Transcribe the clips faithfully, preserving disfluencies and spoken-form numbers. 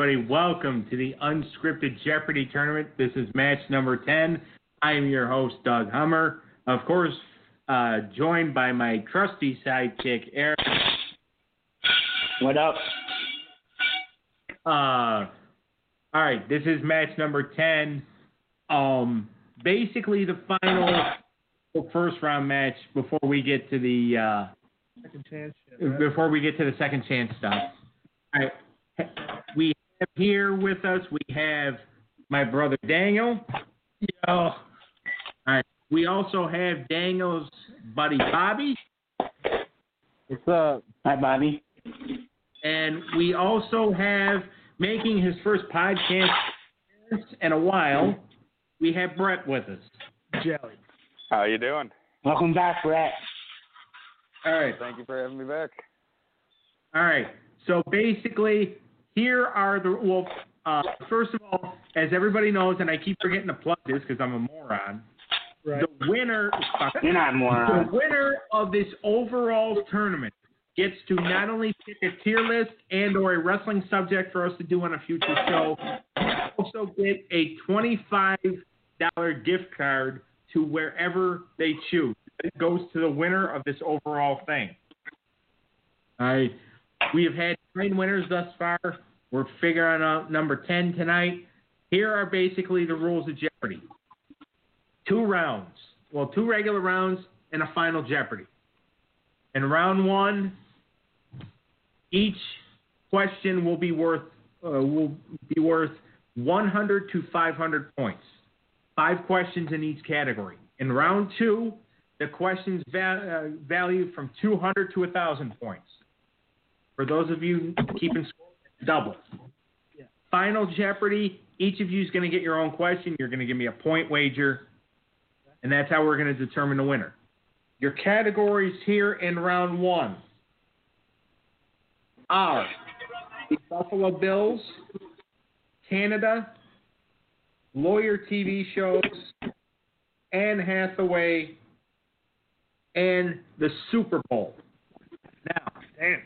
everybody. Welcome to the Unscripted Jeopardy Tournament. This is match number ten. I am your host, Doug Hummer. Of course, uh, joined by my trusty sidekick, Eric. What up? Uh, all right, this is match number ten. Um, basically, the final first round match before we get to the uh, second chance. Shit, right? Before we get to the second chance stuff. All right. We have here with us, we have my brother Daniel. Yo. All right. We also have Daniel's buddy Bobby. What's up? Hi, Bobby. And we also have, making his first podcast in a while, we have Brett with us. Jelly. How you doing? Welcome back, Brett. All right. Thank you for having me back. All right. So basically, here are the, well, uh, first of all, as everybody knows, and I keep forgetting to plug this because I'm a moron, Right. the winner, You're not a the moron. winner of this overall tournament gets to not only pick a tier list and or a wrestling subject for us to do on a future show, also get a twenty-five dollars gift card to wherever they choose. It goes to the winner of this overall thing. All right. We have had nine winners thus far. We're figuring out number ten tonight. Here are basically the rules of Jeopardy. Two rounds. Well, two regular rounds and a final Jeopardy. In round one, each question will be worth uh, will be worth one hundred to five hundred points. Five questions in each category. In round two, the questions va- uh, value from two hundred to one thousand points. For those of you keeping score, double. Yeah. Final Jeopardy, each of you is going to get your own question. You're going to give me a point wager, and that's how we're going to determine the winner. Your categories here in round one are the Buffalo Bills, Canada, lawyer T V shows, Anne Hathaway, and the Super Bowl. Now, Damn.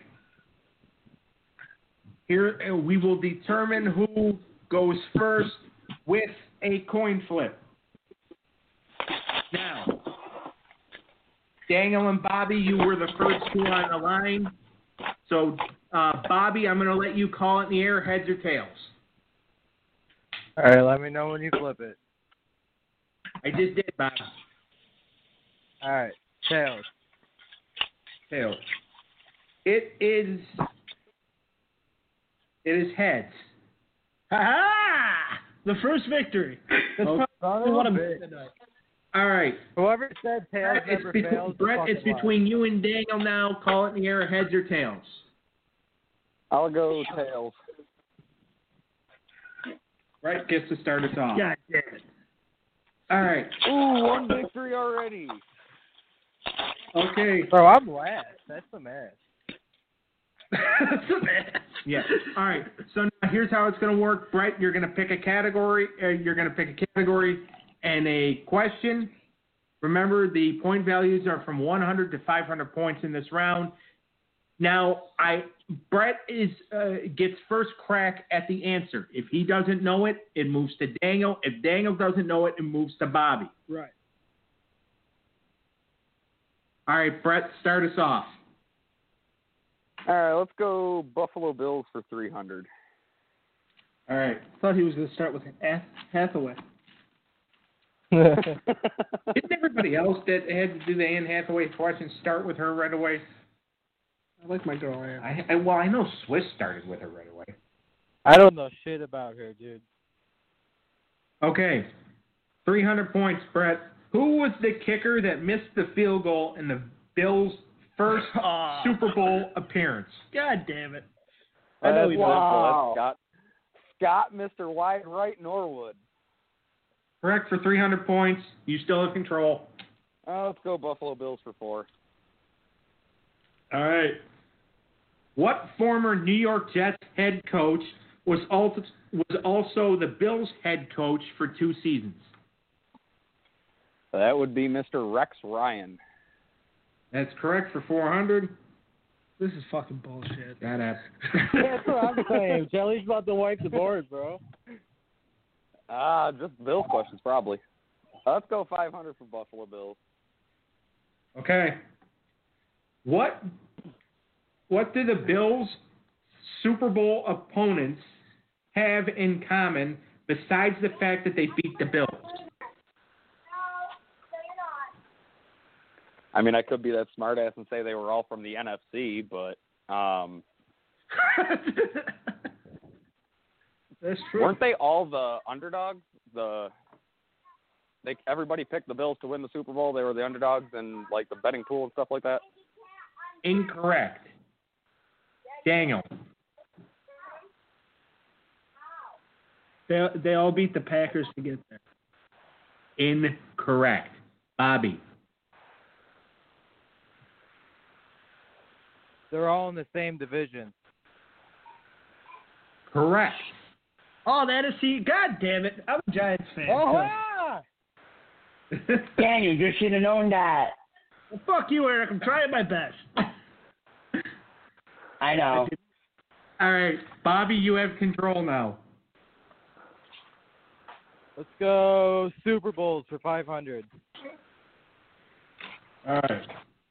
here uh, we will determine who goes first with a coin flip. Now, Daniel and Bobby, you were the first two on the line. So, uh, Bobby, I'm going to let you call it in the air, heads or tails. All right, let me know when you flip it. I just did, Bobby. All right, tails. Tails. It is. It is heads. Ha-ha! The first victory. That's Oh, probably what I'm bitch. tonight. All right. Whoever said tails Brett, it's, never between, fails. Brett, fucking it's lie. between you and Daniel now. Call it in the air, heads or tails. I'll go tails. Brett gets to start us off. God damn it. All right. Ooh, one victory already. Okay. Bro, I'm last. That's the match. That's a match. Yeah. All right. So now here's how it's going to work. Brett, you're going to pick a category. Uh, you're going to pick a category and a question. Remember, the point values are from one hundred to five hundred points in this round. Now, I Brett is uh, gets first crack at the answer. If he doesn't know it, it moves to Daniel. If Daniel doesn't know it, it moves to Bobby. Right. All right, Brett, start us off. All right, let's go Buffalo Bills for three hundred. All right. I thought he was going to start with Hathaway. Didn't everybody else that had to do the Anne Hathaway question start with her right away? I like my girl Anne. I, I well, I know Swiss started with her right away. I don't know shit about her, dude. Okay, three hundred points, Brett. Who was the kicker that missed the field goal in the Bills' first Ah. Super Bowl appearance? God damn it. I know That's he simple. does. That's Scott. Scott, Mister Wide Right Norwood. Correct for three hundred points. You still have control. Uh, let's go Buffalo Bills for four. All right. What former New York Jets head coach was also, was also the Bills head coach for two seasons? That would be Mister Rex Ryan. That's correct for four hundred. This is fucking bullshit. Shut up. That's what I'm saying. Shelly's about to wipe the board, bro. Ah, just Bills questions probably. Let's go five hundred for Buffalo Bills. Okay. What what do the Bills' Super Bowl opponents have in common besides the fact that they beat the Bills? I mean, I could be that smartass and say they were all from the N F C, but um, That's true. weren't they all the underdogs? The they everybody picked the Bills to win the Super Bowl. They were the underdogs in like the betting pool and stuff like that. Incorrect. Daniel. They they all beat the Packers to get there. Incorrect. Bobby. They're all in the same division. Correct. Oh, that is see. God damn it! I'm a Giants fan. Oh, Daniel, you should have known that. Well, fuck you, Eric. I'm trying my best. I know. All right. Bobby, you have control now. let's go Super Bowls for five hundred. All right.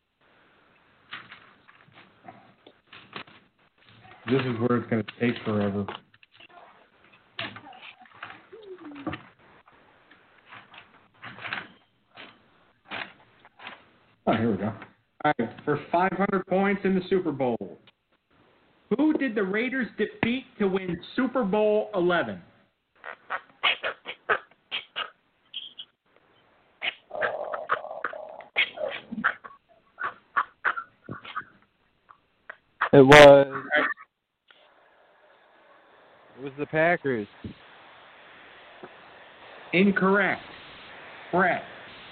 This is where it's going to take forever. Oh, here we go. All right, for five hundred points in the Super Bowl, who did the Raiders defeat to win Super Bowl eleven? It was. It was the Packers. Incorrect. Brett.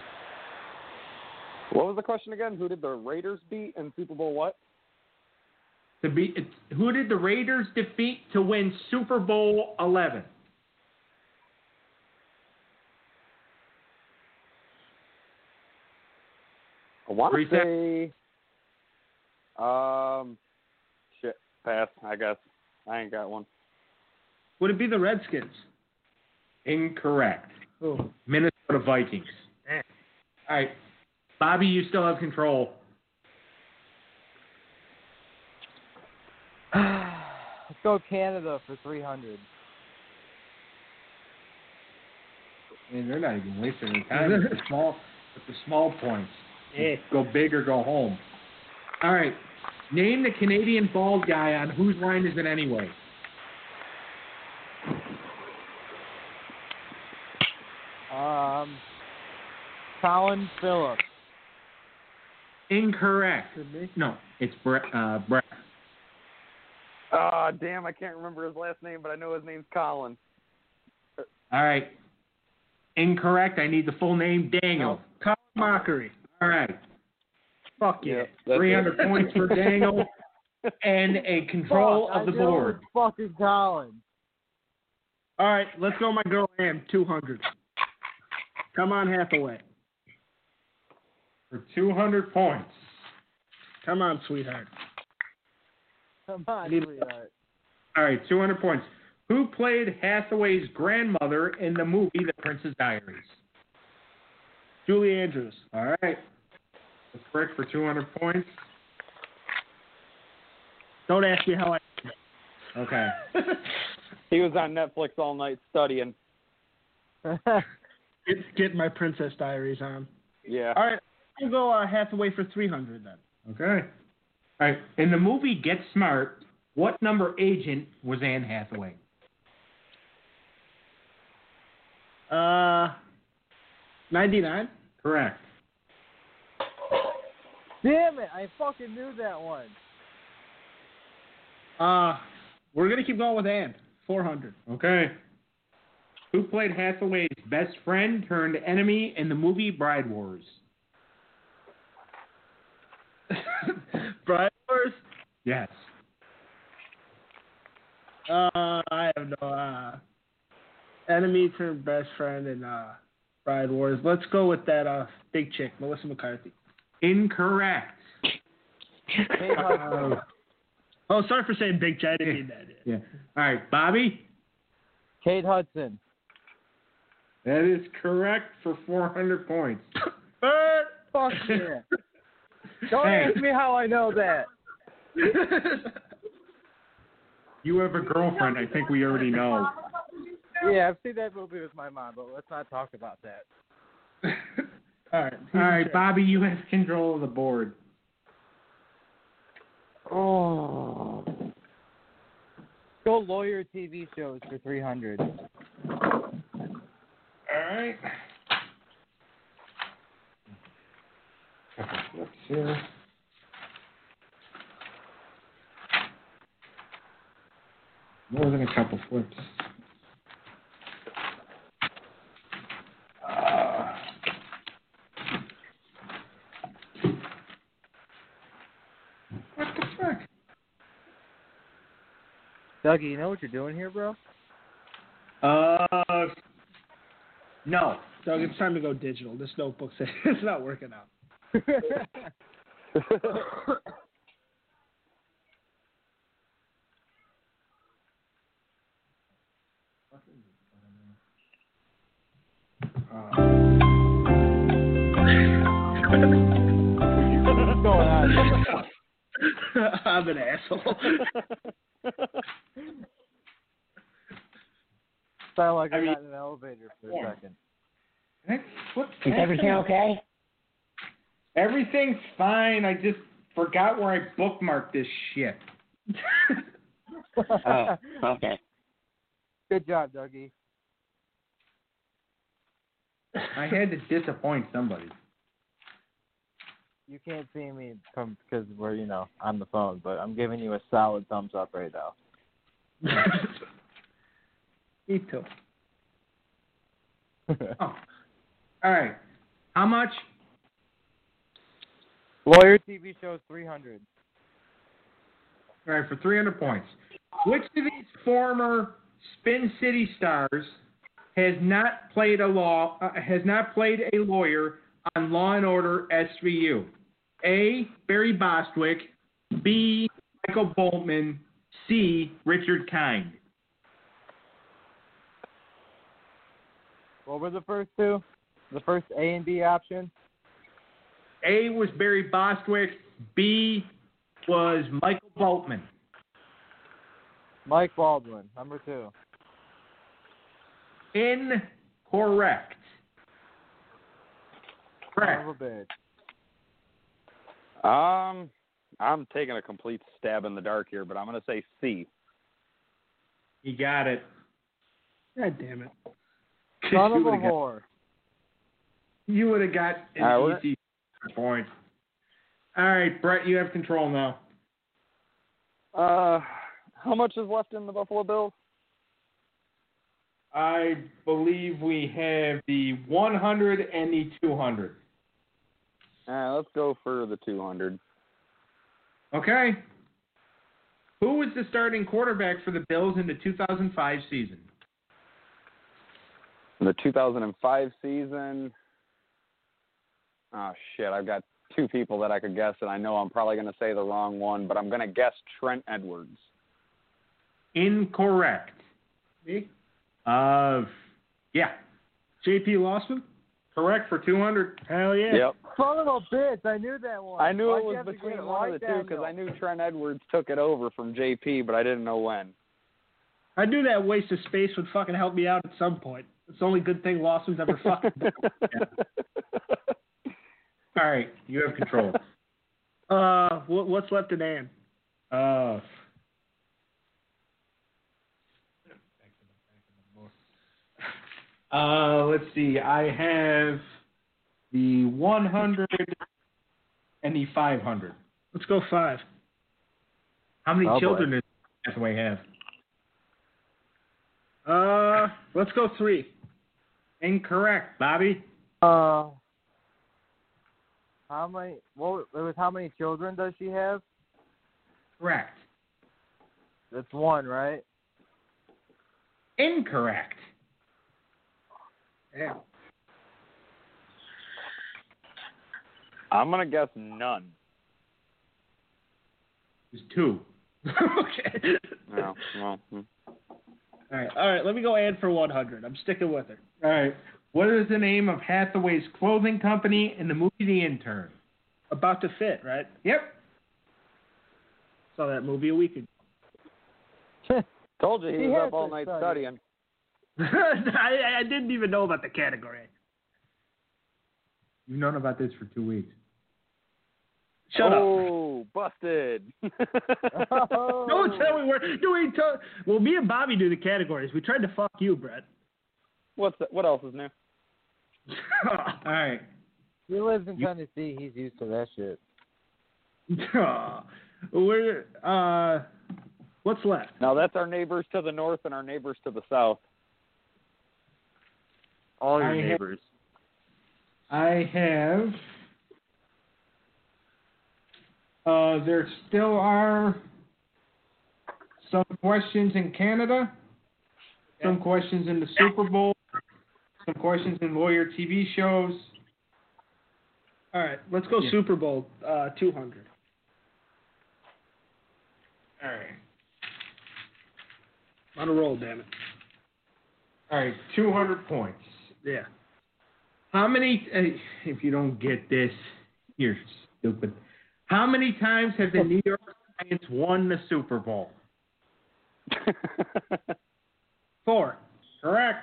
What was the question again? Who did the Raiders beat in Super Bowl what? To be, who did the Raiders defeat to win Super Bowl eleven? I want Three to say, um, shit, pass. I guess I ain't got one. Would it be the Redskins? Incorrect. Oh. Minnesota Vikings. Eh. All right. Bobby, you still have control. Let's go Canada for three hundred. I mean, they're not even wasting any time with the small, with the small points. Yeah. Go big or go home. All right. Name the Canadian bald guy on Whose Line Is It Anyway? Um, Colin Phillips. Incorrect. No, it's Brett. Uh, Brett. Ah, damn, I can't remember his last name, but I know his name's Colin. All right. Incorrect. I need the full name. Daniel. Colin Mockery. All right. Fuck yeah. that's three hundred it. points for Daniel and a control Fuck, of the I knew it board. was fucking Colin. All right, let's go, my girl Ann. Two hundred. Come on, Hathaway. For two hundred points. Come on, sweetheart. Come on, Need- sweetheart. All right, two hundred points. Who played Hathaway's grandmother in the movie The Princess Diaries? Julie Andrews. All right. That's correct for two hundred points. Don't ask me how I. Okay. He was on Netflix all night studying. Get, get my Princess Diaries on. Yeah. All right, I'll go uh, Hathaway for three hundred then. Okay. All right. In the movie Get Smart, what number agent was Anne Hathaway? Uh, ninety-nine. Correct. Damn it! I fucking knew that one. Uh, we're gonna keep going with Ann. Four hundred. Okay. Who played Hathaway's best friend turned enemy in the movie Bride Wars? Bride Wars. Yes. Uh, I have no uh, enemy turned best friend in uh, Bride Wars. Let's go with that uh big chick, Melissa McCarthy. Incorrect. Kate Hudson. Uh, Oh, sorry for saying Big J. I didn't mean that. yeah. All right, Bobby. Kate Hudson. That is correct for four hundred points. Fuck yeah. Don't Hey. ask me how I know that. You have a girlfriend. I think we already know. Yeah, I've seen that movie with my mom, but let's not talk about that. All right. All right, Bobby, you have control of the board. Oh. Go lawyer T V shows for three hundred. All right. Couple flips here. More than a couple flips. Uh, what the fuck? Dougie, you know what you're doing here, bro? Uh, no. Doug, it's time to go digital. This notebook's it's not working out. What's going on? I'm an asshole. Sound like I, I mean- got in an elevator for Yeah. a second. Hey, what's Is everything happening? okay? Everything's fine. I just forgot where I bookmarked this shit. Oh, okay. Good job, Dougie. I had to disappoint somebody. You can't see me from because we're you know on the phone, but I'm giving you a solid thumbs up right now. Me too. Oh. All right. How much? Lawyer T V shows three hundred. All right, for three hundred points. Which of these former Spin City stars has not played a law uh, has not played a lawyer on Law and Order S V U? A. Barry Bostwick. B. Michael Boltman. C. Richard Kind. What were the first two? The first A and B option? A was Barry Bostwick. B was Michael Boltman. Mike Baldwin, number two. Incorrect. Son Correct. of a bitch. Um, I'm taking a complete stab in the dark here, but I'm going to say C. You got it. God damn it. Son of You a would've got- whore. You would have got an All right, easy point. All right, Brett, you have control now. Uh, how much is left in the Buffalo Bills? I believe we have the one hundred and the two hundred. Uh, let's go for the two hundred. Okay. Who was the starting quarterback for the Bills in the two thousand five season? In the two thousand five season, oh, shit, I've got two people that I could guess, and I know I'm probably going to say the wrong one, but I'm going to guess Trent Edwards. Incorrect. Me? Uh, yeah. J P Lossman? Correct for two hundred. Hell yeah. Yep. Son of a bitch, I knew that one. I knew Why'd it you was have to between get it one like of the that, two because though? I knew Trent Edwards took it over from J P, but I didn't know when. I knew that waste of space would fucking help me out at some point. It's the only good thing Lawson's ever fucking done. All right, you have control. Uh, what, what's left in Ann? Uh, uh, let's see. I have the one hundred and the five hundred. Let's go five. How many Oh, boy. children does Hathaway have? Uh, let's go three. Incorrect, Bobby. Uh, how many? What it was? How many children does she have? Correct. That's one, right? Incorrect. Yeah. I'm going to guess none. There's two. Okay. No, well, hmm. All right, all right. Let me go Ann for one hundred. I'm sticking with her. All right. What is the name of Hathaway's clothing company in the movie The Intern? About to Fit, right? Yep. Saw that movie a week ago. Told you he, He was has up all to night study. studying. I, I didn't even know about the category. You've known about this for two weeks. Shut up. oh, busted. Oh. Don't tell me we're doing. To- well, me and Bobby do the categories. We tried to fuck you, Brett. What's the, what else is new? All right. He lives in Tennessee. He's used to that shit. We're uh, what's left? Now that's our neighbors to the north and our neighbors to the south. All your I ha- neighbors. I have. Uh, there still are some questions in Canada, some questions in the Super Bowl, some questions in lawyer T V shows. All right, let's go Yeah. Super Bowl uh, two hundred. All right. On a roll, damn it. All right, two hundred points. Yeah. How many, uh, if you don't get this, you're stupid. How many times have the New York Giants won the Super Bowl? Four. Correct.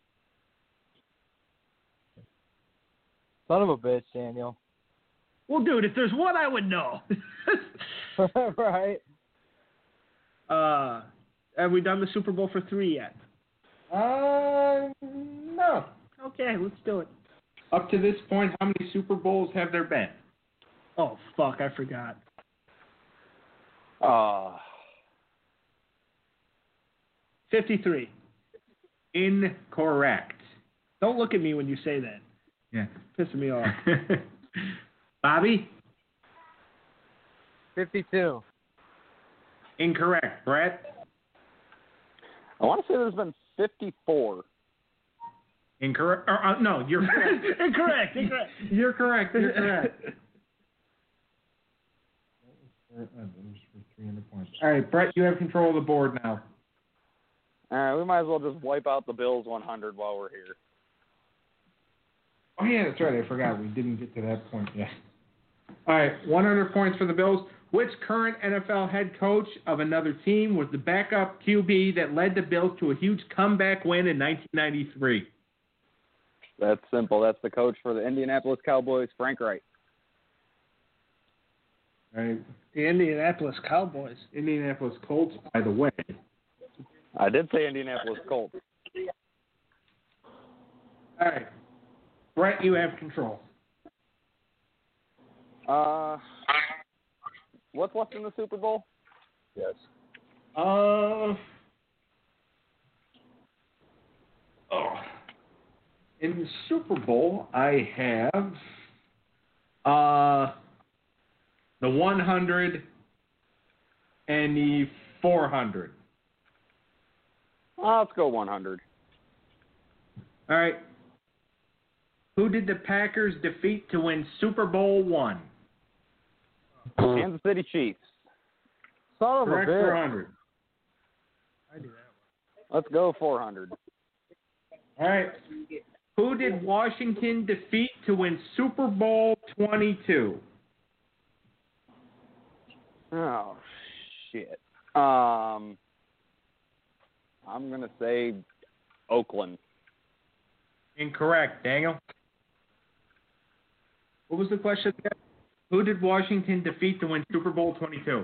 Son of a bitch, Daniel. Well, dude, if there's one I would know. Right. uh, have we done the Super Bowl for three yet? Uh, no. Okay, let's do it. Up to this point, how many Super Bowls have there been? Oh, fuck, I forgot. Uh, fifty-three. Incorrect. Don't look at me when you say that. Yeah. Pissing me off. Bobby? fifty-two. Incorrect. Brett? I want to say there's been fifty-four. Incorrect. Or, uh, no, you're correct. Incorrect, incorrect. You're correct. You're correct. All right, Brett, you have control of the board now. All right, we might as well just wipe out the Bills one hundred while we're here. Oh, yeah, that's right. I forgot. We didn't get to that point yet. All right, one hundred points for the Bills. Which current N F L head coach of another team was the backup Q B that led the Bills to a huge comeback win in nineteen ninety-three? That's simple. That's the coach for the Indianapolis Cowboys, Frank Wright. All right. The Indianapolis Cowboys. Indianapolis Colts, by the way. I did say Indianapolis Colts. All right. Brett, you have control. Uh, what's left in the Super Bowl? Yes. Uh. Oh. In the Super Bowl, I have uh the one hundred and the four hundred. Uh, let's go one hundred. All right. Who did the Packers defeat to win Super Bowl one? Kansas City Chiefs. Son of a Correct for bitch. one hundred. I do that Let's go four hundred. All right. Who did Washington defeat to win Super Bowl twenty-two? Oh, shit. Um, I'm going to say Oakland. Incorrect. Daniel? What was the question again? Who did Washington defeat to win Super Bowl twenty-two?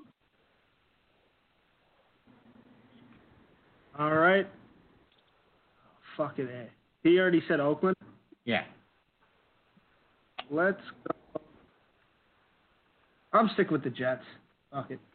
All right. Fucking A. He already said Oakland. Yeah. Let's go. I'm sticking with the Jets. Fuck it.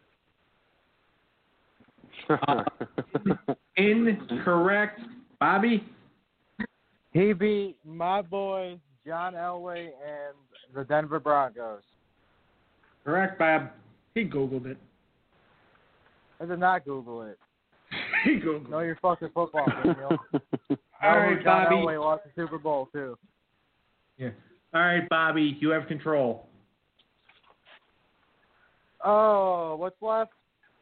Uh, incorrect. Bobby? He beat my boy John Elway and the Denver Broncos. Correct, Bob. He Googled it. I did not Google it. He Googled Know it. your fucking football, Daniel. All Know right, who John Bobby. Elway lost the Super Bowl too. Yeah. All right, Bobby, you have control. Oh, what's left?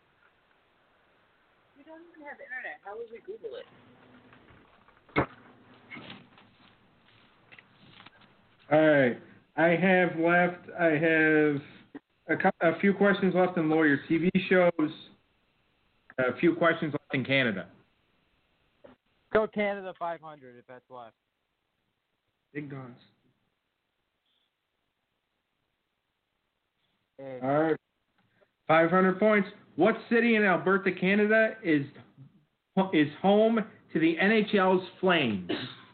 We don't even have internet. How would we Google it? All right. I have left. I have a, cou- a few questions left in lawyer T V shows. A few questions left in Canada. Go Canada five hundred if that's left. Big guns. Hey. All right. five hundred points. What city in Alberta, Canada is is home to the N H L's Flames?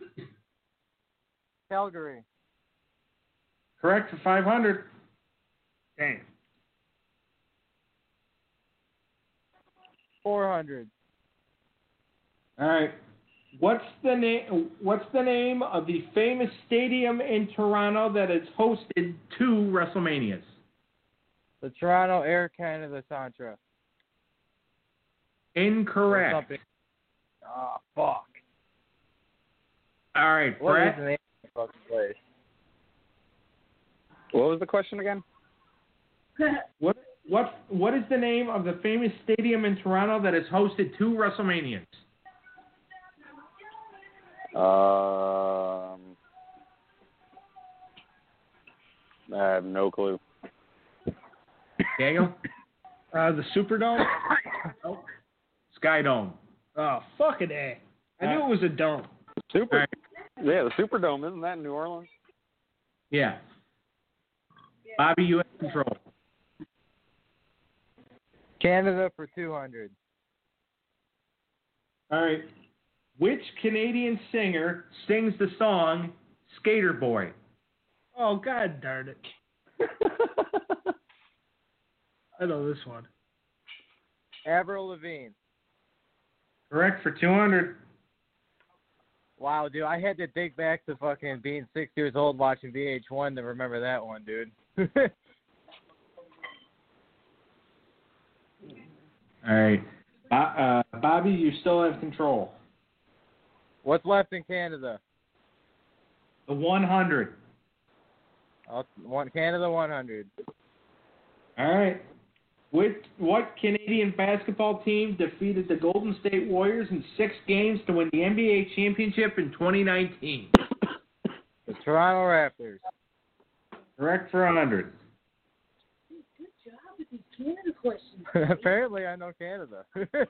Calgary. Correct for five hundred. Damn. four hundred. All right. What's the name? What's the name of the famous stadium in Toronto that has hosted two WrestleManias? The Toronto Air Canada Centre. Incorrect. Oh, fuck. All right, What Brett. is the name of the fucking place? What was the question again? What what what is the name of the famous stadium in Toronto that has hosted two WrestleManias? Um, I have no clue. Daniel? Uh, the Superdome? Nope. Skydome. Oh, fucking A. I knew it was a dome. Super. All right. Yeah, the Superdome, isn't that in New Orleans? Yeah. Bobby, you have control. Canada for two hundred. All right. Which Canadian singer sings the song Skater Boy? Oh, god darn it. I know this one. Avril Lavigne. Correct for two hundred. Wow, dude, I had to dig back to fucking being six years old watching V H one to remember that one, dude. All right. Uh, uh, Bobby, you still have control. What's left in Canada? The one hundred. I'll, one, Canada one hundred. All right. Which, what Canadian basketball team defeated the Golden State Warriors in six games to win the N B A championship in twenty nineteen? The Toronto Raptors. Correct for one hundred. Good job with these Canada questions. Apparently, I know Canada.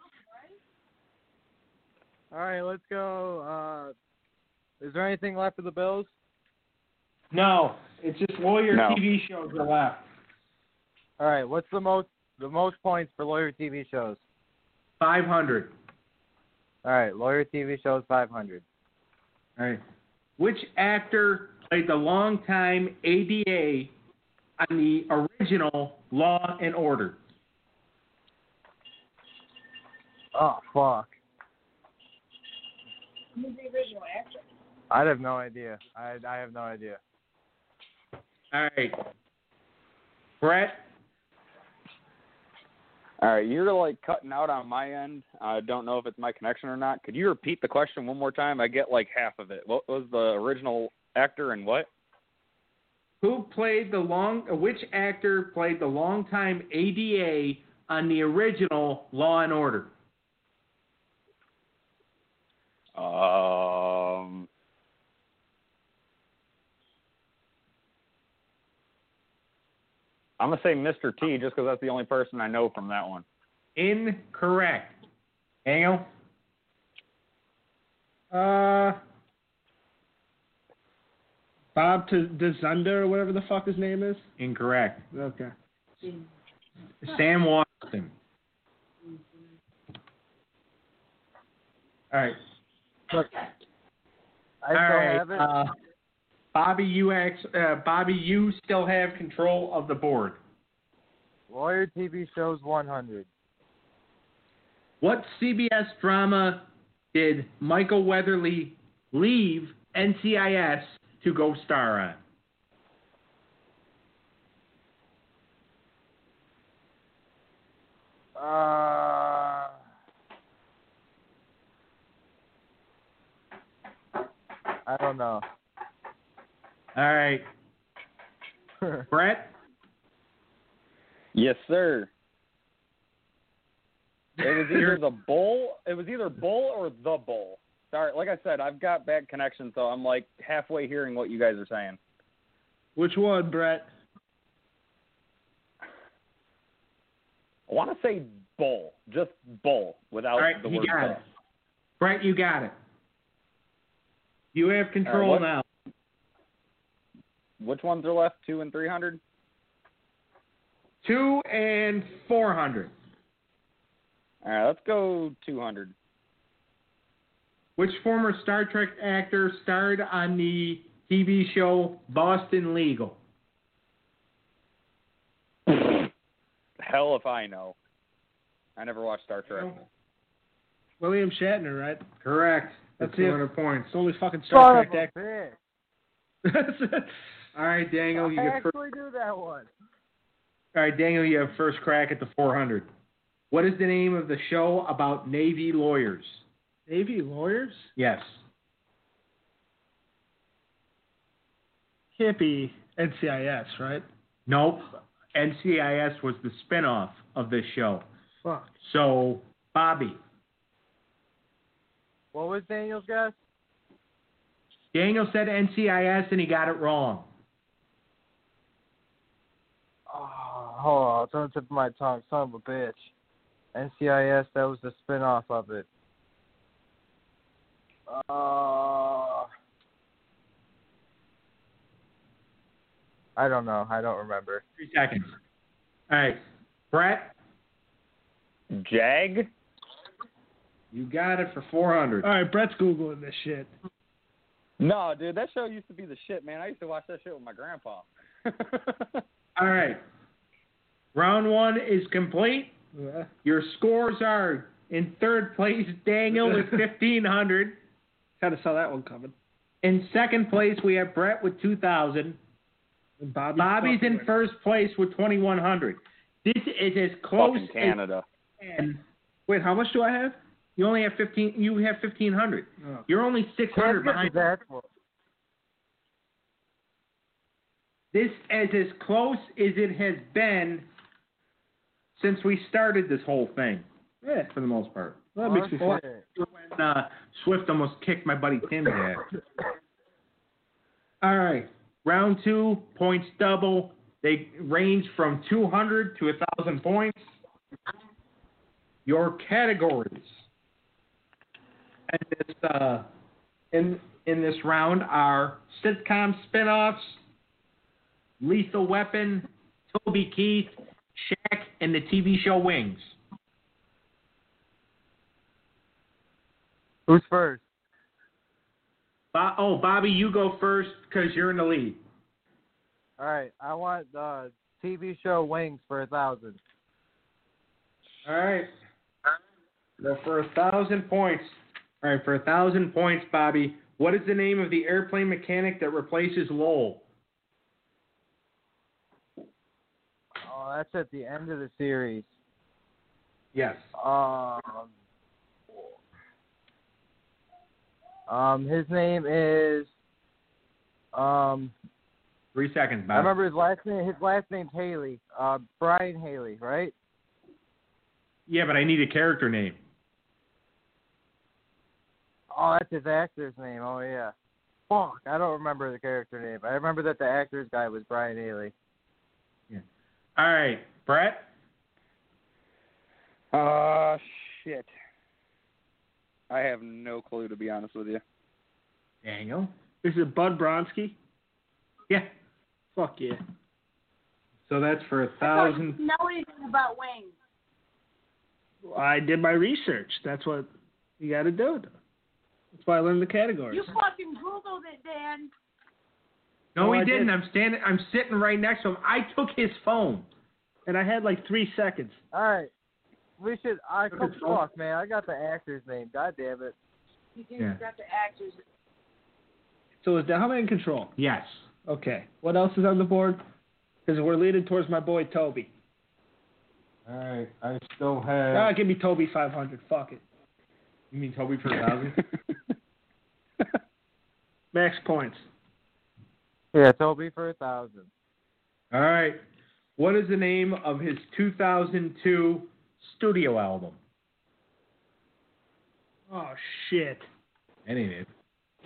All right, let's go. Uh, is there anything left of the Bills? No, it's just lawyer No. T V shows are left. All right, what's the most the most points for lawyer T V shows? five hundred. All right, lawyer T V shows five hundred. All right. Which actor played the longtime A D A on the original Law and Order? Oh fuck! Who's the original actor? I have no idea. I I have no idea. All right. Brett? All right, you're like cutting out on my end. I don't know if it's my connection or not. Could you repeat the question one more time? I get like half of it. What was the original actor and what? Who played the long? Which actor played the longtime A D A on the original Law and Order? Um, I'm gonna say Mister T just because that's the only person I know from that one. Incorrect. Daniel? Uh, Bob to DeZunder or whatever the fuck his name is. Incorrect. Okay. Sam Watson. All right. Look, I All still right. have it. Uh, Bobby, you ex, uh, Bobby, you still have control of the board. Lawyer T V shows one hundred. What C B S drama did Michael Weatherly leave N C I S to go star on? Uh, I don't know. All right. Brett? Yes, sir. It was either the bowl. It was either bowl or the bowl. Sorry, like I said, I've got bad connection, so I'm like halfway hearing what you guys are saying. Which one, Brett? I want to say bowl, just bowl, without All right, the you word got bowl. it. Brett, you got it. You have control All right, now. Which ones are left? Two and three hundred. Two and four hundred. All right, let's go two hundred. Which former Star Trek actor starred on the T V show Boston Legal? Hell if I know. I never watched Star Trek. William Shatner, right? Correct. That's That's two hundred it. points. It's only fucking Son Star of Trek a actor. bitch. All right, Daniel, you I get first. actually do that one. All right, Daniel, you have first crack at the four hundred. What is the name of the show about Navy lawyers? Navy lawyers? Yes. Can't be N C I S, right? Nope. N C I S was the spinoff of this show. Fuck. So, Bobby. What was Daniel's guess? Daniel said N C I S and he got it wrong. Oh, hold on. It's on the tip of my tongue. Son of a bitch. N C I S, that was the spin-off of it. Uh, I don't know. I don't remember. Three seconds. All right. Brett, Jag? you got it for four hundred. All right, Brett's Googling this shit. No, dude, that show used to be the shit, man. I used to watch that shit with my grandpa. All right. Round one is complete. Yeah. Your scores are in third place, Daniel with fifteen hundred. Kind of saw that one coming. In second place, we have Brett with two thousand. And Bobby's, Bobby's in fucking first place with twenty-one hundred. This is as close Fucking Canada. as can. winning. Wait, how much do I have? You only have fifteen. You have fifteen hundred. Oh. You're only six hundred behind. That one. This is as close as it has been since we started this whole thing, Yeah, for the most part. that makes me fun. shit. When uh, Swift almost kicked my buddy Tim's ass. All right, round two, points double. They range from two hundred to one thousand points. Your categories in this, uh, in, in this round are sitcom spinoffs, Lethal Weapon, Toby Keith, Shaq, and the T V show Wings. Who's first? Bo- oh, Bobby, you go first because you're in the lead. All right. I want the T V show Wings for a thousand. All right. Go for a thousand points. All right, for a thousand points, Bobby, what is the name of the airplane mechanic that replaces Lowell? Oh, that's at the end of the series. Yes. Um, um, his name is. Um, Three seconds, Bobby. I remember his last name. His last name's Haley. Uh, Brian Haley, right? Yeah, but I need a character name. Oh, that's his actor's name. Oh yeah. Fuck, I don't remember the character name. I remember that the actor's guy was Brian Haley. All right, Brett. Uh, shit. I have no clue, to be honest with you. Daniel. Is it Bud Bronsky? Yeah. Fuck yeah. So that's for a I thought you thousand. didn't know anything about wings. I did my research. That's what you got to do. That's why I learned the categories. You fucking Googled it, Dan. No, No, he I didn't. didn't. I'm standing. I'm sitting right next to him. I took his phone. And I had like three seconds. All right. We should. I Okay, oh, so- fuck, man. I got the actor's name. God damn it. You Yeah. didn't got the actors. So is Dahama in control? Yes. Okay. What else is on the board? Because we're leading towards my boy Toby. All right. I still have. Ah, give me Toby five hundred. Fuck it. You mean Toby for a thousand? Max points. Yeah, Toby for a thousand. All right. What is the name of his two thousand two studio album? Oh shit. That ain't it.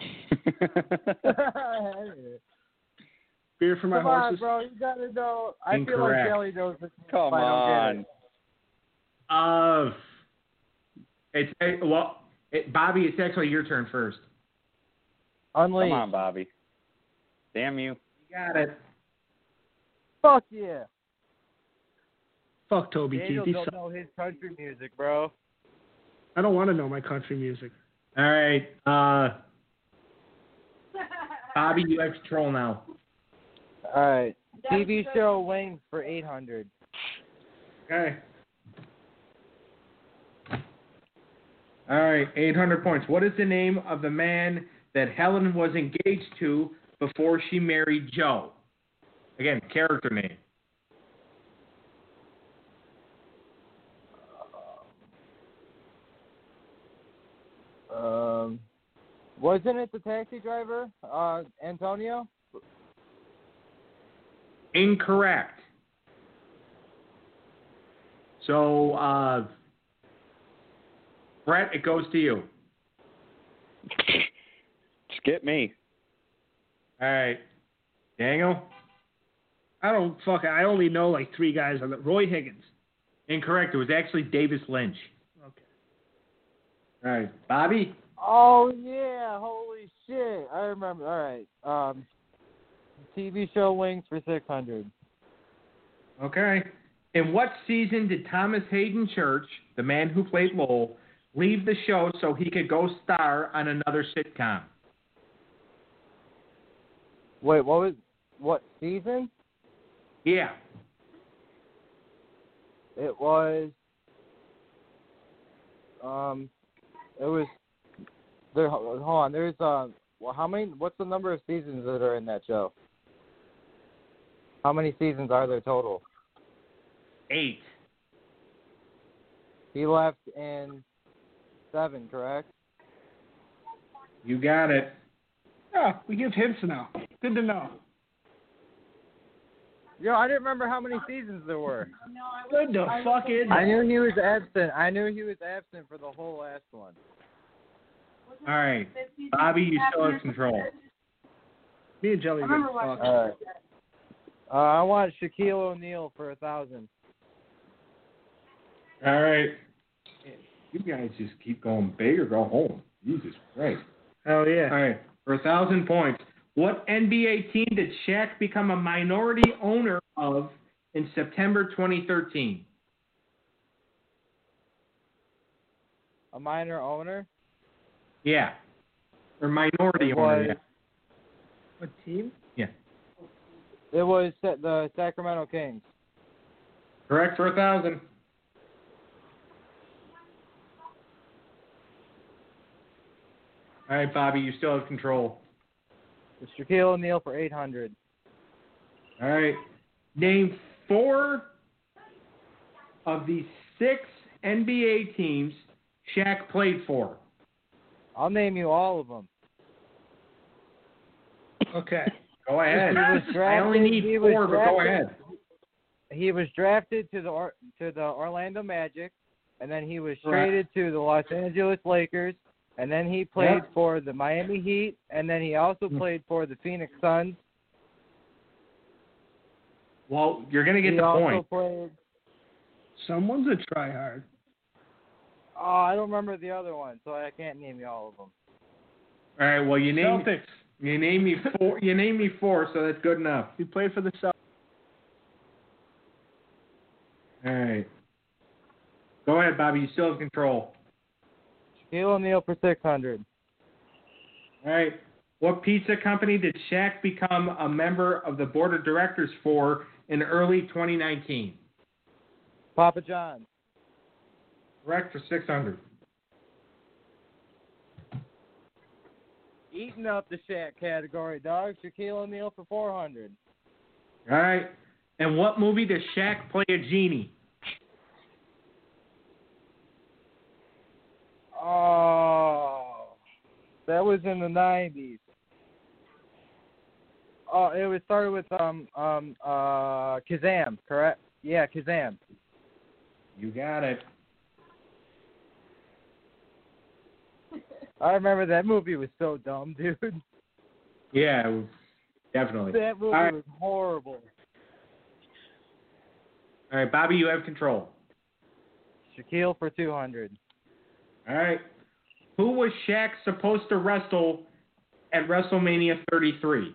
Beer for my Come on, horses. bro. You gotta know. I feel like Incorrect. Kelly knows this. Come if I don't get on. it. Uh, it's eh, well, it, Bobby. It's actually your turn first. Unleashed. Come on, Bobby. Damn you. You got it. Fuck yeah. Fuck Toby Daniel Keith. He don't sucks. know his country music, bro. I don't want to know my country music. All right. Uh, Bobby, you have control now. All right. T V show Wings for eight hundred. Okay. All right, eight hundred points. What is the name of the man that Helen was engaged to before she married Joe? Again, character name. Um, wasn't it the taxi driver, uh, Antonio? Incorrect. So, uh, Brett, it goes to you. Skip me. All right. Daniel? I don't fuck. I only know like three guys on the. Roy Higgins. Incorrect. It was actually Davis Lynch. Okay. All right. Bobby? Oh yeah! Holy shit! I remember. All right. Um, T V show Wings for six hundred. Okay. In what season did Thomas Hayden Church, the man who played Lowell, leave the show so he could go star on another sitcom? Wait, what was what season? Yeah. It was. Um, it was. There. Hold on. There's uh. Well, how many? What's the number of seasons that are in that show? How many seasons are there total? Eight. He left in seven, correct? You got it. Oh, we give hints now. Good to know. Yo, I didn't remember how many seasons there were. Good to fucking. I knew he was absent. I knew he was absent for the whole last one. All right. Bobby, you still have control. Me and Jelly. Good fuck. All right. Uh, I want Shaquille O'Neal for a thousand. All right. You guys just keep going big or go home. Jesus Christ. Hell yeah. All right. For a thousand points. What N B A team did Shaq become a minority owner of in September twenty thirteen? A minor owner? Yeah. Or minority It owner. was- Yeah. What team? yeah. It was Sa- the Sacramento Kings. Correct for a thousand. All right, Bobby, you still have control. It's Shaquille O'Neal for eight hundred. All right. Name four of the six N B A teams Shaq played for. I'll name you all of them. Okay. Go ahead. He was I only drafted- need he was four, but go drafted- ahead. He was drafted to the Or- to the Orlando Magic, and then he was Correct. traded to the Los Angeles Lakers, and then he played Yep. for the Miami Heat, and then he also Hmm. played for the Phoenix Suns. Well, you're going to get he the also point. played. Someone's a tryhard. Oh, I don't remember the other one, so I can't name you all of them. All right. Well, you name Celtics. you name me four. You name me four, so that's good enough. He played for the Celtics. All right. Go ahead, Bobby. You still have control. Shaquille O'Neal for six hundred. All right. What pizza company did Shaq become a member of the board of directors for in early twenty nineteen? Papa John's. Correct for six hundred. Eating up the Shaq category, dog. Shaquille O'Neal for four hundred. All right. And what movie does Shaq play a genie? Oh, that was in the nineties. Oh, it was started with um um uh Kazam, correct? Yeah, Kazam. You got it. I remember that movie was so dumb, dude. Yeah, it was- definitely. That movie All right. was horrible. All right, Bobby, you have control. Shaquille for two hundred. All right. Who was Shaq supposed to wrestle at WrestleMania thirty-three?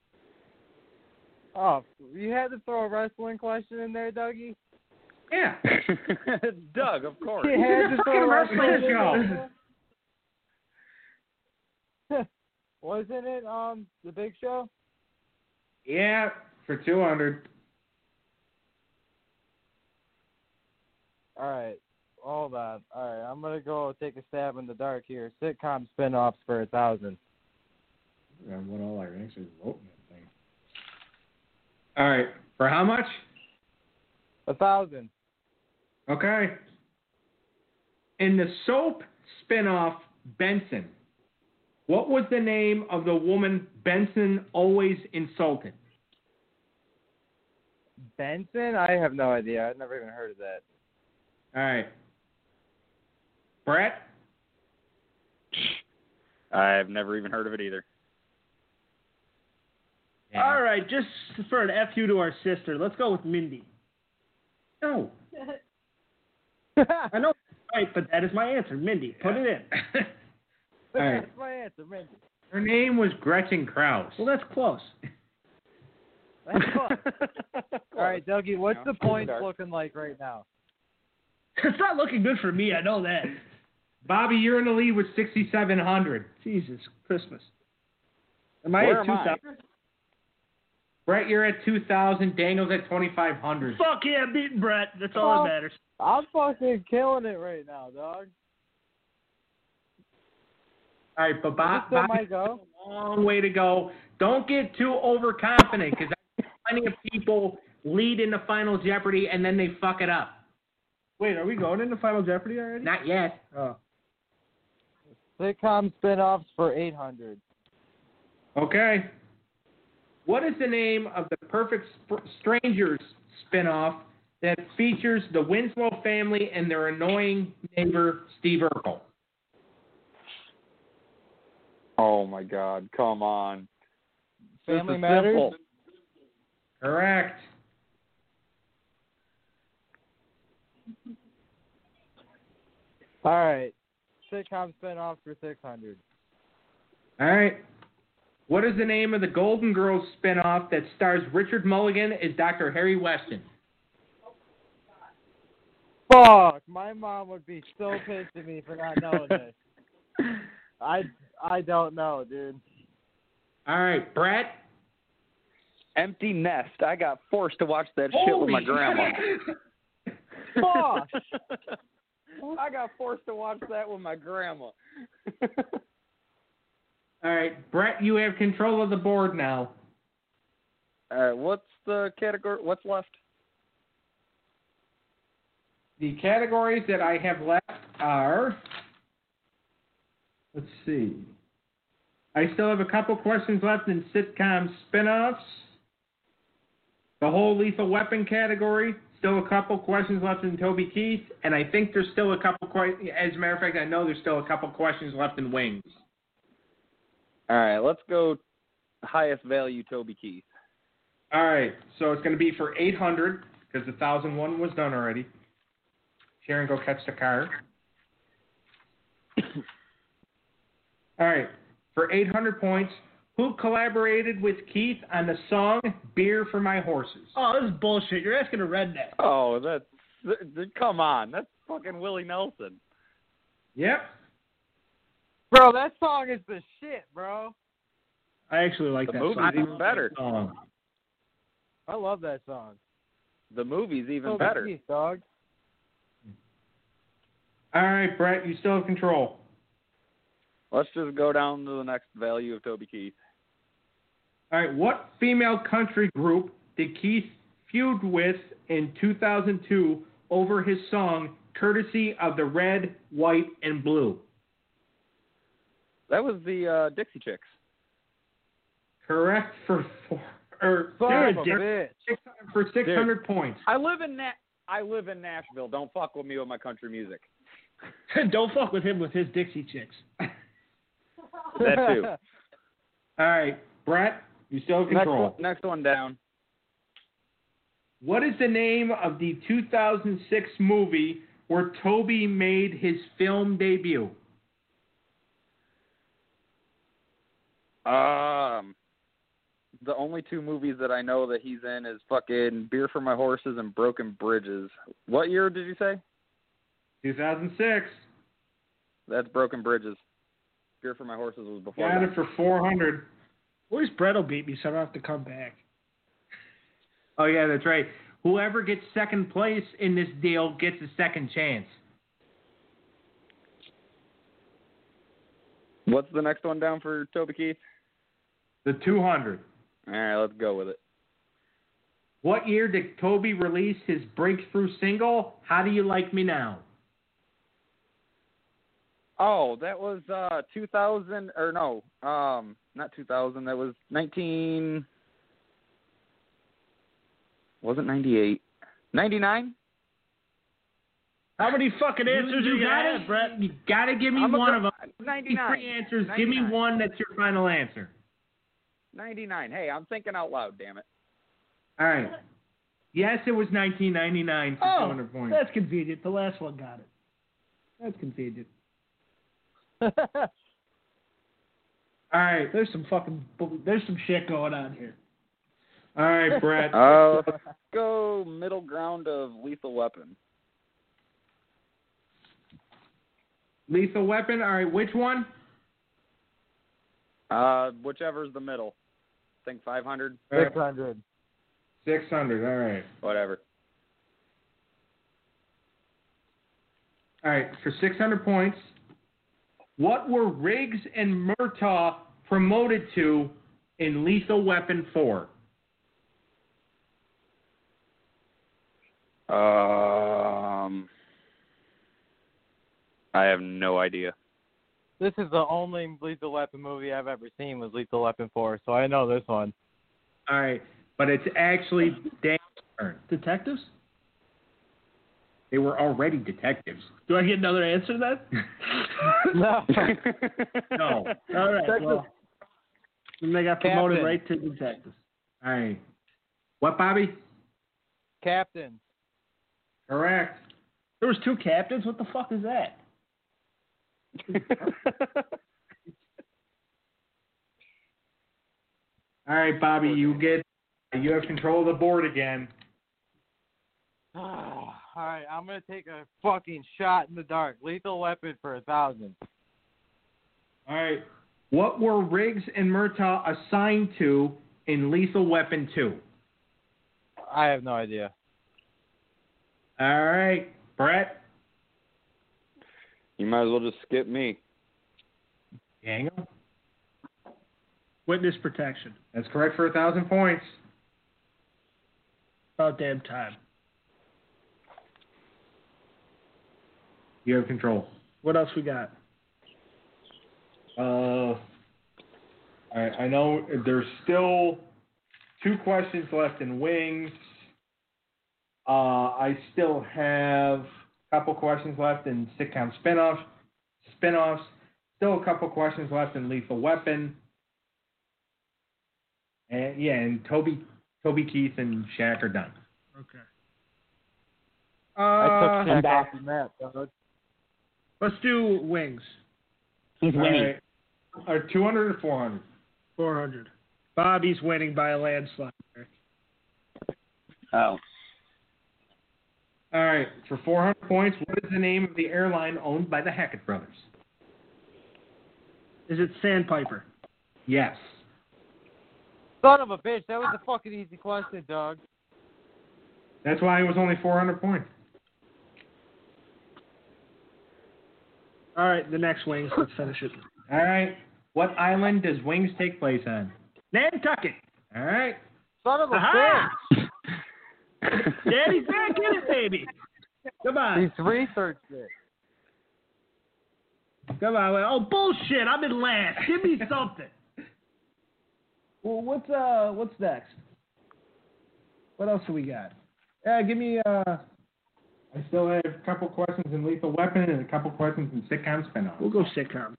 Oh, you had to throw a wrestling question in there, Dougie? Yeah. Doug, of course. You had to throw a wrestling Wrestling show. in there? Wasn't it um the Big Show? Yeah, for two hundred. All right, hold on. All right, I'm gonna go take a stab in the dark here. Sitcom spin-offs for a thousand. And what all I actually wrote in that thing. All right. For how much? A thousand. Okay. In the soap spinoff Benson, what was the name of the woman Benson always insulted? Benson? I have no idea. I've never even heard of that. All right. Brett? I've never even heard of it either. All right, just for an F you to our sister, let's go with Mindy. No. I know, right, but that is my answer, Mindy. Put it in. All right. That's my answer, Mindy. Her name was Gretchen Krause. Well, that's close. That's fun. All right, Dougie, what's Yeah, the points dark. looking like right now? It's not looking good for me. I know that. Bobby, you're in the lead with sixty-seven hundred. Jesus Christmas. Am I Where at am two I? thousand? Brett, you're at two thousand. Daniel's at twenty-five hundred. Fuck yeah, I'm beating Brett. That's all that matters. I'm fucking killing it right now, dog. All right, but Bob, This still Bobby might go. a long way to go. Don't get too overconfident because plenty of people lead into Final Jeopardy and then they fuck it up. Wait, are we going into Final Jeopardy already? Not yet. Oh. Sitcom spin-offs for eight hundred. Okay. What is the name of the Perfect Sp- Strangers spinoff that features the Winslow family and their annoying neighbor, Steve Urkel? Oh my God! Come on. Family This is Matters? simple. Correct. All right. Sitcom spin-offs for six hundred. All right. What is the name of the Golden Girls spinoff that stars Richard Mulligan as Doctor Harry Weston? Fuck, my mom would be so pissed at me for not knowing this. I I don't know, dude. All right, Brett. Empty Nest. I got forced to watch that shit with my Holy grandma. Fuck. I got forced to watch that with my grandma. All right, Brett, you have control of the board now. All right, what's the category? What's left? The categories that I have left are, let's see. I still have a couple questions left in sitcom spinoffs. The whole Lethal Weapon category. Still a couple questions left in Toby Keith. And I think there's still a couple questions. As a matter of fact, I know there's still a couple questions left in Wings. All right, let's go highest value Toby Keith. All right, so it's going to be for eight hundred because the one thousand one was done already. Sharon, go catch the car. All right, for eight hundred points, who collaborated with Keith on the song Beer for My Horses? Oh, this is bullshit. You're asking a redneck. Oh, that's th- th- come on, that's fucking Willie Nelson. Yep. Bro, that song is the shit, bro. I actually like The that movie's song. even better. Song. I love that song. The movie's even Toby better. Keith, dog. All right, Brett, you still have control. Let's just go down to the next value of Toby Keith. All right, what female country group did Keith feud with in two thousand two over his song Courtesy of the Red, White, and Blue? That was the uh, Dixie Chicks. Correct for four or Son of six- a bitch. six- for six hundred points. I live in Na- I live in Nashville. Don't fuck with me with my country music. Don't fuck with him with his Dixie Chicks. That too. All right, Brett, you still have Next control. one, next one down. What is the name of the two thousand six movie where Toby made his film debut? Um, the only two movies that I know that he's in is fucking Beer for My Horses and Broken Bridges. What year did you say? two thousand six. That's Broken Bridges. Beer for My Horses was before Got that. it for four hundred. At least Brett will beat me, so I don't have to come back. Oh, yeah, that's right. Whoever gets second place in this deal gets a second chance. What's the next one down for Toby Keith? The two hundred. All right, let's go with it. What year did Toby release his breakthrough single, How Do You Like Me Now? Oh, that was uh two thousand or no, um, not two thousand. That was nineteen. Wasn't ninety-eight. ninety-nine? How many fucking answers you, you gotta, have, Brett? You gotta give me I'm a one go- of them. ninety-nine. Three answers. Give me ninety-nine. one that's your final answer. ninety-nine. Hey, I'm thinking out loud, damn it. All right. Yes, it was nineteen ninety-nine for two Oh, hundred points. that's convenient. The last one got it. That's convenient. All right. There's some fucking, there's some shit going on here. All right, Brett. Uh, let's go middle ground of Lethal Weapon. Lethal Weapon. All right, which one? Uh, whichever's the middle. I think five hundred. Six hundred. six hundred. All right. Whatever. All right, for six hundred points, what were Riggs and Murtaugh promoted to in Lethal Weapon four? Um, I have no idea. This is the only Lethal Weapon movie I've ever seen was Lethal Weapon four, so I know this one. All right, but it's actually Dan's turn. Detectives? They were already detectives. Do I get another answer then? No. No. All right. Detectives. Well, then they got promoted Captain. right to detectives. All right. What, Bobby? Captain. Correct. There was two captains. What the fuck is that? All right, Bobby, you get you have control of the board again. All right, I'm gonna take a fucking shot in the dark. Lethal Weapon for a thousand. All right. What were Riggs and Murtaugh assigned to in Lethal Weapon two? I have no idea. All right, Brett. You might as well just skip me. Daniel. Witness protection. That's correct for a thousand points. About damn time. You have control. What else we got? Uh, I, I know there's still two questions left in wings. Uh, I still have a couple questions left in sitcom spinoffs. Spinoffs. Still a couple questions left in Lethal Weapon. And yeah, and Toby, Toby Keith and Shaq are done. Okay. I Uh, took Shaq off the map, dog. let's do wings. He's All winning. right. Are two hundred or four hundred? four hundred. Bobby's winning by a landslide. Oh. All right. For four hundred points, what is the name of the airline owned by the Hackett brothers? Is it Sandpiper? Yes. Son of a bitch, that was a fucking easy question, dog. That's why it was only four hundred points. All right, the next wings. Let's finish it. All right. What island does Wings take place on? Nantucket. All right. Son of a Aha! bitch. Daddy's back in it, baby. Come on. He's researched it. Come on. Oh, bullshit. I'm in last. Give me something. Well, what's uh, what's next? What else do we got? Yeah, give me uh. I still have a couple questions in Lethal Weapon and a couple questions in sitcom spinoff. We'll go sitcom.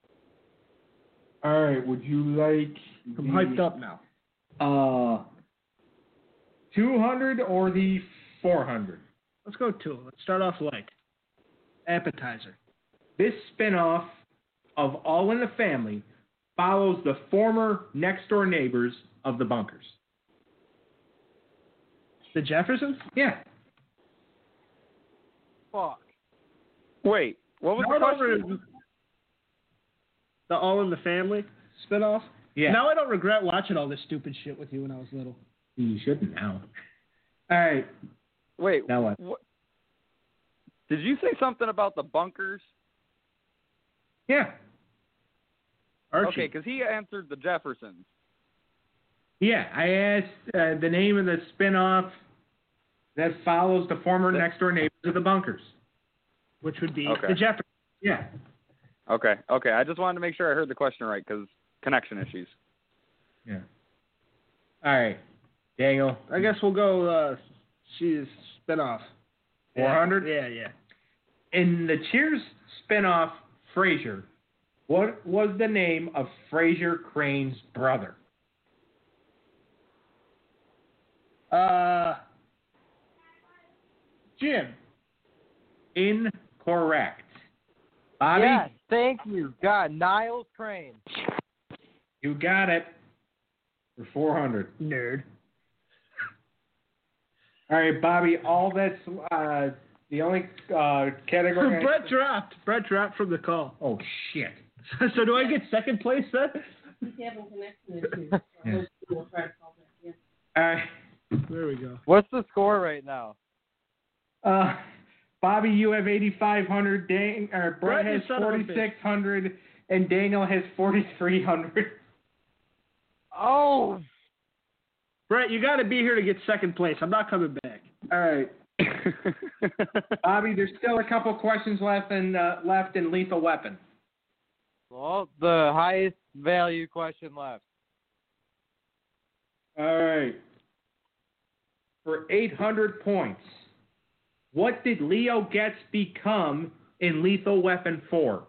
All right. Would you like? I'm the, hyped up now. Uh, two hundred or the four hundred? Let's go two. Let's start off light. Appetizer. This spinoff of All in the Family follows the former next-door neighbors of the Bunkers. The Jeffersons? Yeah. Fuck. Wait, what was Now the I don't question? re- the All in the Family spinoff? Yeah. Now I don't regret watching all this stupid shit with you when I was little. You shouldn't now. All right. Wait, Now what? what? Did you say something about the Bunkers? Yeah. Archie. Okay, because he answered the Jeffersons. Yeah. I asked uh, the name of the spinoff that follows the former The- next-door neighbors of the Bunkers. Which would be Okay. the Jeffersons. Yeah. Okay, okay. I just wanted to make sure I heard the question right because connection issues. Yeah. All right. Daniel. I guess we'll go, uh, she's spinoff. four hundred? Yeah, yeah. In the Cheers spinoff, Frasier, what was the name of Frasier Crane's brother? Uh, Jim. Incorrect. Bobby, Yes, thank you. God, Niles Crane. you got it for four hundred. Nerd. All right, Bobby, all that's uh, the only uh, category. I- Brett dropped. Brett dropped from the call. Oh, shit. So do I get second place then? He's having connection issues. Yeah. We'll try to call that again. All right. There we go. What's the score right now? Uh, Bobby, you have eighty-five hundred. Dang, or Brett Brett, you has son of a bitch. forty-six hundred, and Daniel has forty-three hundred. Oh, Brett, you got to be here to get second place. I'm not coming back. All right, Bobby. There's still a couple questions left in uh, left in Lethal Weapon. well, the highest value question left. All right. For eight hundred points, what did Leo Getz become in Lethal Weapon four?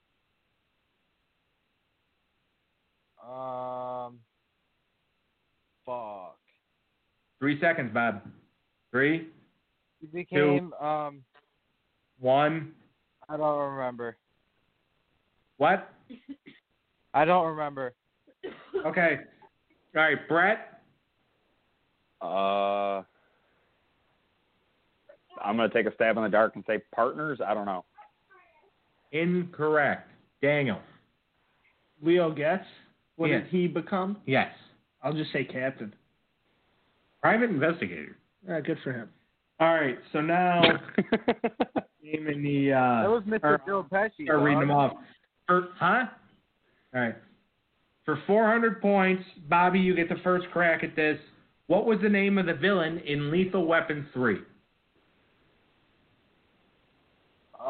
Um, fuck. Three seconds, Bob. Three, He became um. one. I don't remember. What? I don't remember. Okay. All right, Brett. Uh, I'm going to take a stab in the dark and say partners. I don't know. Incorrect. Daniel. Leo Getz. What Yes. did he become? Yes. I'll just say captain. Private investigator. Yeah, good for him. All right. So now, name in the. Uh, That was Mister or- Joe Pesci. Start reading dog. them off. For, huh? All right. For four hundred points, Bobby, you get the first crack at this. What was the name of the villain in Lethal Weapon three? Uh,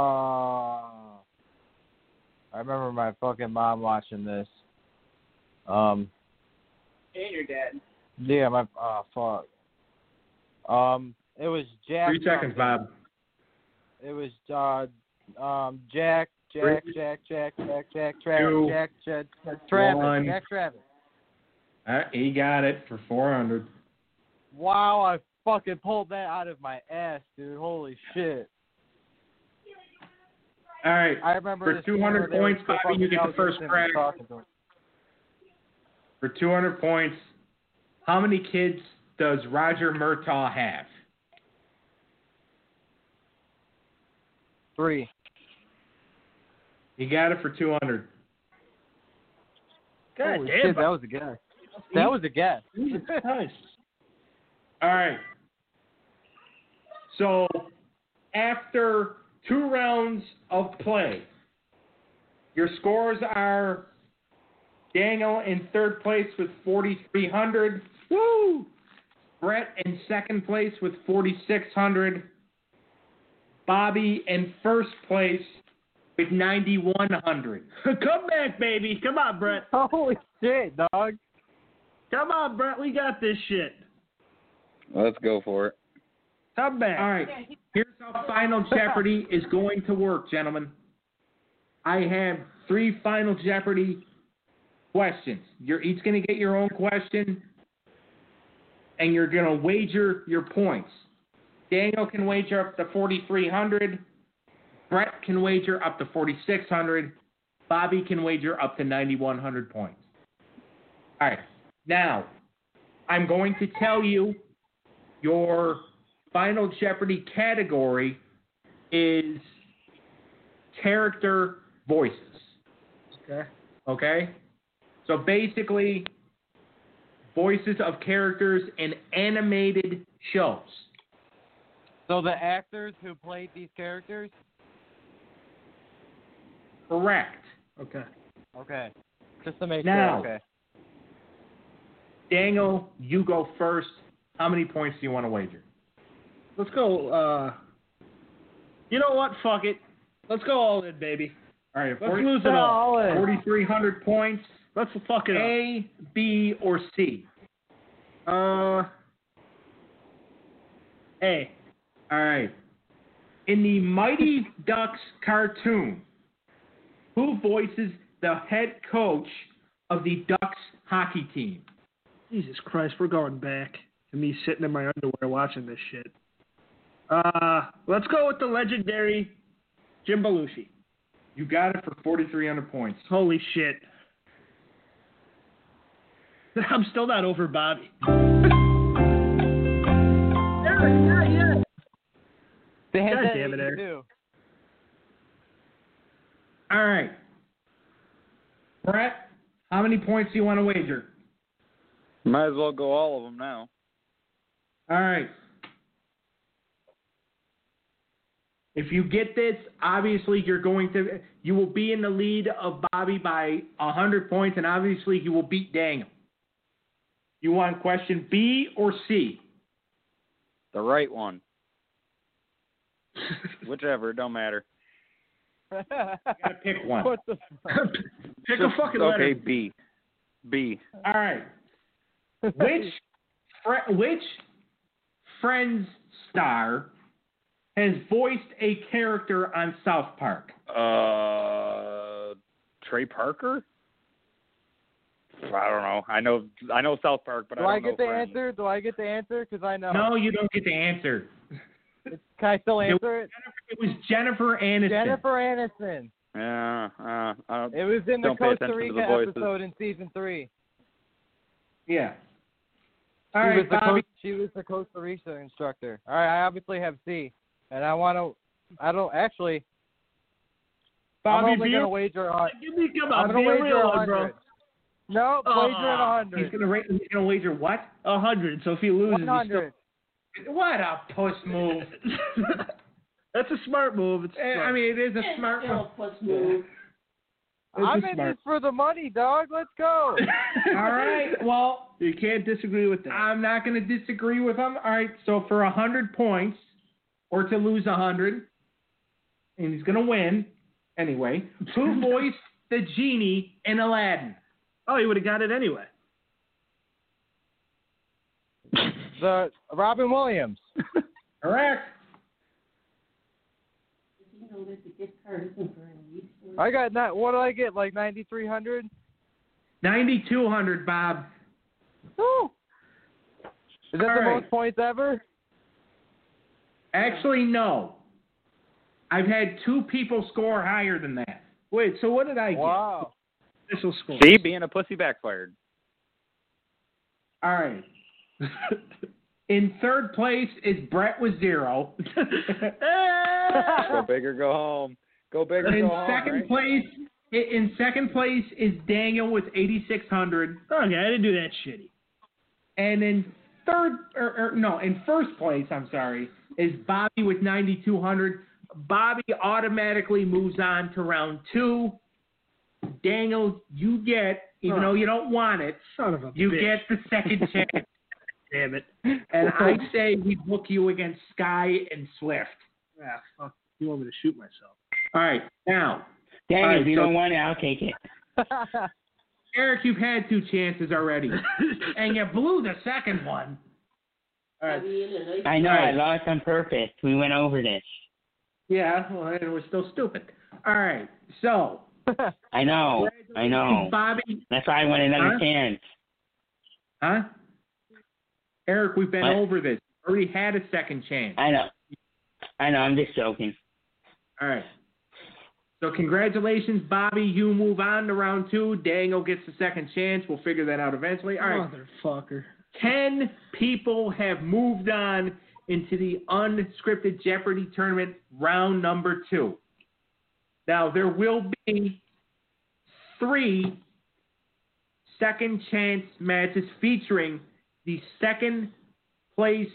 I remember my fucking mom watching this. Um, And your dad. yeah, my oh fuck. Um, it was Jack. Three seconds, something. Bob. It was uh, um, Jack, Jack, Three. Jack, Jack, Jack, Jack, Travis, Two. Jack, Jack, Jack, Travis, One. Jack, Travis. All right, he got it for four hundred. Wow, I fucking pulled that out of my ass, dude. Holy shit. All right. I remember For this two hundred scene where they were points, Bobby, you fucking get the first Elvis and crack. talking to him. For two hundred points, how many kids does Roger Murtaugh have? Three. He got it for two hundred. God Holy damn. shit, that was a guess. That was a guess. Nice. All right. So, after two rounds of play, your scores are Daniel in third place with forty-three hundred. Woo! Brett in second place with forty-six hundred. Bobby in first place with ninety-one hundred. Come back, baby. Come on, Brett. Holy shit, dog. Come on, Brett. We got this shit. Let's go for it. Come back. All right. Here's how Final Jeopardy is going to work, gentlemen. I have three Final Jeopardy questions. You're each going to get your own question, and you're going to wager your points. Daniel can wager up to forty-three hundred. Brett can wager up to forty-six hundred. Bobby can wager up to ninety-one hundred points. All right. Now, I'm going to tell you your Final Jeopardy category is character voices. Okay. Okay? So basically, voices of characters in animated shows. So the actors who played these characters? Correct. Okay. Okay. Just to make Now, sure. Okay. Daniel, you go first. How many points do you want to wager? Let's go. Uh, you know what? Fuck it. Let's go all in, baby. All right, Let's forty, lose it all. forty-three hundred points. Let's fuck it up. A, B, or C? Uh, A. All right. In the Mighty Ducks cartoon, who voices the head coach of the Ducks hockey team? Jesus Christ, we're going back to me sitting in my underwear watching this shit. Uh, let's go with the legendary Jim Belushi. You got it for forty-three hundred points. Holy shit. I'm still not over Bobby. yeah, yeah, yeah. They had God that damn it, Eric. too. All right. Brett, how many points do you want to wager? Might as well go all of them now. All right. If you get this, obviously you're going to, you will be in the lead of Bobby by one hundred points, and obviously you will beat Daniel. You want question B or C? The right one. Whichever, it don't matter. You gotta pick one. What the fuck? Pick a fucking letter. Okay, B. B. All right. Which fr- which Friends star has voiced a character on South Park? Uh, Trey Parker? I don't know. I know I know South Park, but Do I I don't get know the Friends. answer? Do I get the answer? Because I know. No, you don't get the answer. It's, can I still answer it? It was Jennifer Aniston. Jennifer Aniston. Yeah, uh, uh, It was in the Don't pay Costa attention to Rica the voices. episode in season three. Yeah. All She right, was the Bobby. Co- she was the Costa Rica instructor. All right, I obviously have C, and I want to. I don't actually. Bobby, I'm only be gonna a- wager on. Give me, come I'm on, gonna be a wager real a one, bro. hundred. No, Oh, wager at a He's hundred. gonna ra- he's gonna wager what? A hundred. So if he loses, One he's still... hundred. What a puss move. That's a smart move. It's Eh, smart. I mean, it is a smart move. It's I'm a in smart. this for the money, dog. Let's go. All right. Well, You can't disagree with that. I'm not going to disagree with him. All right. So for one hundred points, or to lose one hundred, and he's going to win anyway, who voiced the genie in Aladdin? Oh, you would have got it anyway. The Robin Williams. Correct. You know that the gift card isn't for any use. I got not. What did I get? Like ninety three hundred. ninety-two hundred, Bob. Woo! Is that All the right. most points ever? Actually, no. I've had two people score higher than that. Wait, so what did I get? Wow. Official score. See, being a pussy backfired. All right. In third place is Brett with zero. Go big or go home. Go big or In go home. second right? place, in second place is Daniel with eighty-six hundred, Okay, I didn't do that shitty. and in third, or, or no, in first place, I'm sorry, is Bobby with ninety-two hundred. Bobby automatically moves on to round two. Daniel, you get, even Oh. though you don't want it, Son of a you bitch. get the second chance. Damn it. And I say we book you against Sky and Swift. Ah, fuck. You want me to shoot myself? All right, now. Dang All it, right, if you so- don't want it, I'll take it. Eric, you've had two chances already, and you blew the second one. All right. I know, Right. I lost on purpose. We went over this. Yeah, well, it was still stupid. All right, so. I know, I know. Bobby. That's why I want another Huh? chance. Huh? Eric, we've been What? over this. Already had a second chance. I know. I know, I'm just joking. All right. So congratulations, Bobby. You move on to round two. Dangle gets the second chance. We'll figure that out eventually. All right. Motherfucker. Ten people have moved on into the unscripted Jeopardy tournament round number two. Now, there will be three second chance matches featuring the second place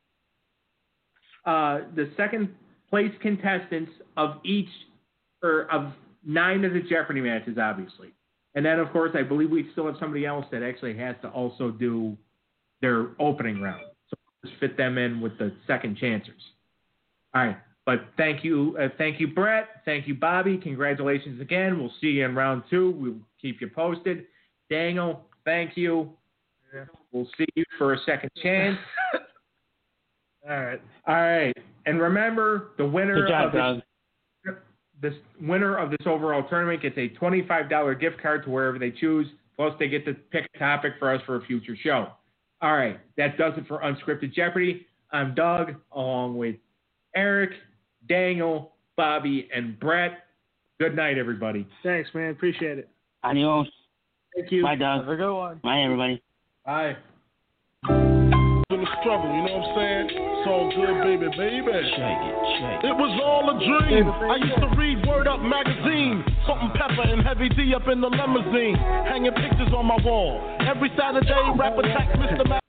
uh, the second place contestants of each or of nine of the Jeopardy matches, obviously. And then, of course, I believe we still have somebody else that actually has to also do their opening round. So just fit them in with the second chancers. All right. But thank you, uh, thank you, Brett. Thank you, Bobby. Congratulations again. We'll see you in round two. We'll keep you posted. Daniel, thank you. Yeah. We'll see you for a second chance. All right. All right. And remember, the winner Good job, of Doug. this, this winner of this overall tournament gets a twenty-five dollars gift card to wherever they choose. Plus, they get to pick a topic for us for a future show. All right. That does it for Unscripted Jeopardy. I'm Doug, along with Eric, Daniel, Bobby, and Brett. Good night, everybody. Thanks, man. Appreciate it. Adios. Thank you. Bye, Doug. Have a good one. Bye, everybody. Bye. In the struggle, you know what I'm saying? It's all good, baby, baby. Shake it, shake it. It was all a dream. I used to read Word Up magazine. Salt and Pepper and Heavy D up in the limousine. Hanging pictures on my wall. Every Saturday, rap attacks Mister Mag.